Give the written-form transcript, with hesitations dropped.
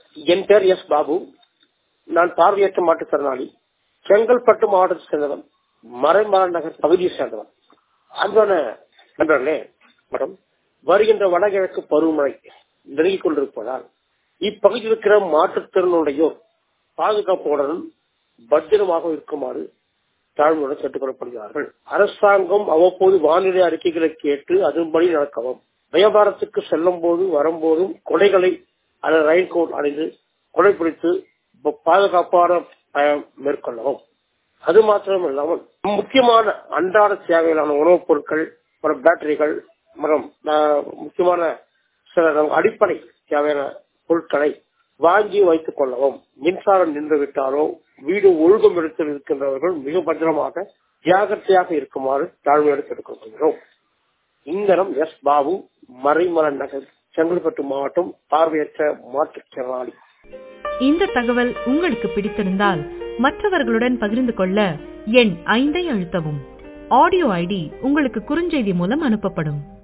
என் பேர் எஸ் பாபு. நான் பார்வையற்ற மாற்றுத்திறனாளி. செங்கல்பட்டு மாவட்டத்தை சேர்ந்தவன். மறைமலை நகர் பகுதியை சேர்ந்தவன். அன்பான நண்பர்களே, மேடம், வருகின்ற வடகிழக்கு பருவமழை நெருங்கிக் கொண்டிருப்பதால் இப்பகுதியில் இருக்கிற மாற்றுத்திறனுடையோர் பாதுகாப்புடன் பத்திரமாக இருக்குமாறு தாழ்மையுடன் கேட்டுக்கொள்ளப்படுகிறார்கள். அரசாங்கம் அவ்வப்போது வானிலை அறிக்கைகளை கேட்டு அதன்படி நடக்கவும், வியாபாரத்துக்கு செல்லும் போது வரும்போதும் கொடைகளை அல்லது ரெயின்கோட் அணிந்து கொடை பிடித்து பாதுகாப்பான பயணம் மேற்கொள்ளவும். அது மாத்திரமில்லாமல் முக்கியமான அன்றாட தேவையிலான உணவுப் பொருட்கள் மற்றும் பேட்டரிகள் மற்றும் முக்கியமான சில அடிப்படை தேவையான பொருட்களை வாங்கி வைத்துக் கொள்ளவும். மின்சாரம் நின்று விட்டாலோ வீடு ஒழுங்கும் இடத்தில் இருக்கின்றவர்கள் மிக பத்திரமாக ஜாகிரதையாக இருக்குமாறு தாழ்மையோடு கேட்டுக்கொள்கிறோம். இங்கனம் எஸ் பாபு, மறைமலை நகர், செங்கல்பட்டு மாவட்டம், பார்வையற்ற மாற்றுத்திறனாளி. இந்த தகவல் உங்களுக்கு பிடித்திருந்தால் மற்றவர்களுடன் பகிர்ந்து கொள்ள எண் 5 அழுத்தவும். ஆடியோ ஐடி உங்களுக்கு குறுஞ்செய்தி மூலம் அனுப்பப்படும்.